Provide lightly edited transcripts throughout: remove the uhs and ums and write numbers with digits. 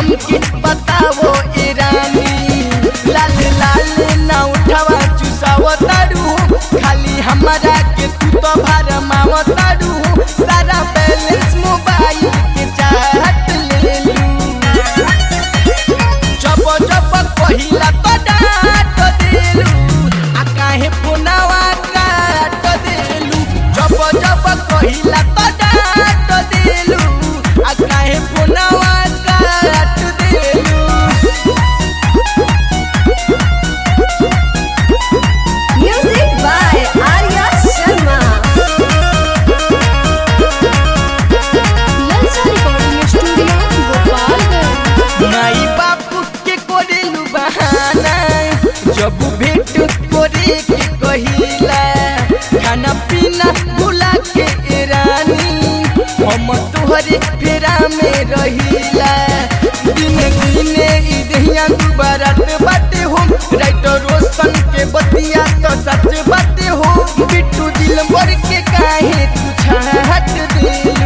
हमके बतावो ए रानी लाल लाल ना उठावा चुसावो तारू खाली हमारा के तू तो भरमावो तारू सारा बैलेंस मोबाइल के चाहत ले लू जब जब पहिला तो डांट देलू आ काहे फोनवा काट देलू जब जब पहिला तो डांट देलू आ काहे फोनवा काट देलू। Music by Arya Sharma. Lalsa Recording Studio, Gopalganj. माई बापू के कोरेलू बहाना जब भेट करे के कहिला खाना पीना भुला के ए रानी हम तोहरे फेरा में रहिला दिन दिने ई दहिया दुबारात बाटे हो राइटर रोशन के बतिया तो सच बाटे हो बिट्टू दिल भर के काहे तू छाट देलू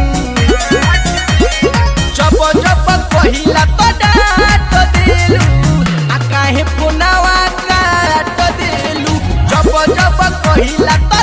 जब जब पहिला तो डांट देलू आ काहे फोनवा काट देलू जब जब पहिला